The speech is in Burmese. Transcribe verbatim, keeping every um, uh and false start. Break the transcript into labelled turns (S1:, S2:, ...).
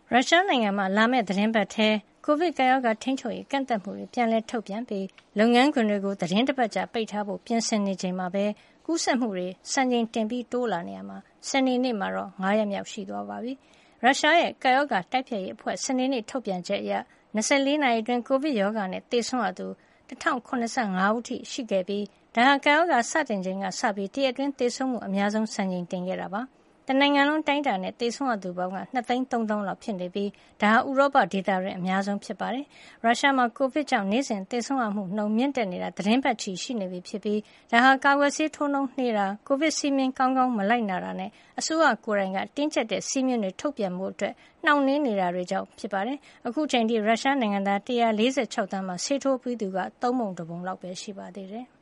S1: ရုရှားနိုင်ငံမှာလာမယ့်သီတင်းပတ်ထဲကိုဗစ်ကပ်ရောဂါထိန်းချုပ်ရေးကန့်သတ်မှုတွေပြန်လည်ထုတ်ပြန်ပြီးလုပ်ငန်းခွင်တွေကိုသီတင်းတပတ်ကြာပိတ်ထားဖို့ပြင်ဆင်နေချိန်မှာပဲကူးစက်မှုတွေစံချိန်တင်ပြီးတိုးလာနေရာမှာစနေနေ့မှာတော့၅ရက်မြောက်ရှိသွားပါပြီ။ရုရှားရဲ့ကပ်ရောဂါတိုက်ဖျက်ရေးအဖွဲ့စနေနေ့ထုတ်ပြန်ချက်အရ၂၄နာရီအတွင်းကိုဗစ်ရောဂါနဲ့သေဆုံးရသူ၁၀၇၅ဦးထိရှိခဲ့ပြီးဒါဟာကပ်ရောဂါစတင်ချိန်ကစပြီးတရက်အတွင်းသေဆုံးမှုအများဆုံးစံချိန်တင်ခဲ့တာပါ။တနိုင်ငံလုံးတိုင်းတာနဲ့သေဆုံးရသူပေါင်းက၂သိန်းသုံးသောင်းလောက်ဖြစ်နေပြီးဒါဟာဥရောပဒေသတွင်အများဆုံးဖြစ်ပါတယ်။ရုရှားမှာကိုဗစ်ကြောင့်နေ့စဉ်သေဆုံးရမှုနှုန်းမြင့်တက်နေတာသတင်းပတ်ချီရှိနေပြီဖြစ်ပြီးဒါဟာကာကွယ်ဆေးထိုးနှုန်းနှေးတာကိုဗစ်စည်းမျဉ်းကောင်းကောင်းမလိုက်နာတာနဲ့အစိုးရကိုယ်တိုင်ကတင်းကျပ်တဲ့စည်းမျဉ်းတွေထုတ်ပြန်မှုအတွက်နှောင့်နှေးနေတာတွေကြောင့်ဖြစ်ပါတယ်။အခုချိန်ထိရုရှားနိုင်ငံသား၁၄၆သန်းမှာဆေးထိုးပြီးသူကသုံးပုံတစ်ပုံလောက်ပဲရှိပါသေးတယ်။